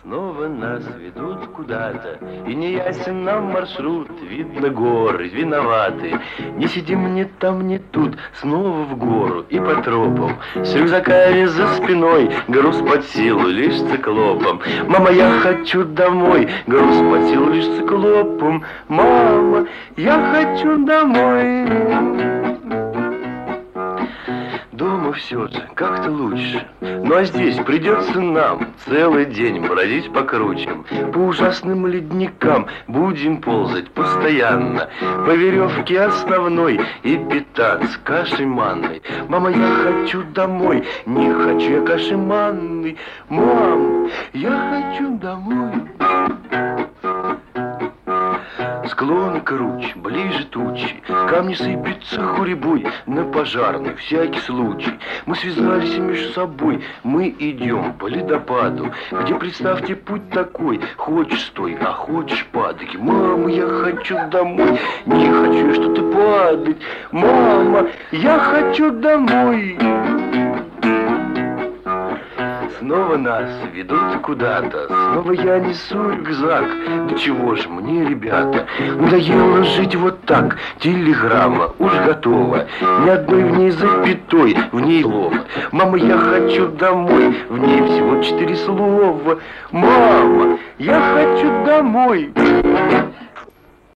Снова нас ведут куда-то, и не ясен нам маршрут. Видно, горы виноваты. Не сидим ни там, ни тут. Снова в гору и по тропам, с рюкзаками за спиной. Груз под силу лишь циклопом. Мама, я хочу домой. Груз под силу лишь циклопом. Мама, я хочу домой. Дома все же как-то лучше. Ну а здесь придется нам целый день бродить по кручам, по ужасным ледникам будем ползать постоянно, по веревке основной и питаться кашей манной. Мама, я хочу домой, не хочу я каши манной. Мам, я хочу домой. Склоны круче, ближе тучи, камни сыпятся хурибой, на пожарный всякий случай. Мы связались между собой, мы идем по ледопаду, где, представьте, путь такой: хочешь стой, а хочешь падай. Мама, я хочу домой, не хочу я что-то падать. Мама, я хочу домой. Снова нас ведут куда-то, снова я несу рюкзак. Да чего же мне, ребята, надоело жить вот так. Телеграмма уж готова, ни одной в ней запятой, в ней слова. Мама, я хочу домой, в ней всего 4 слова. Мама, я хочу домой.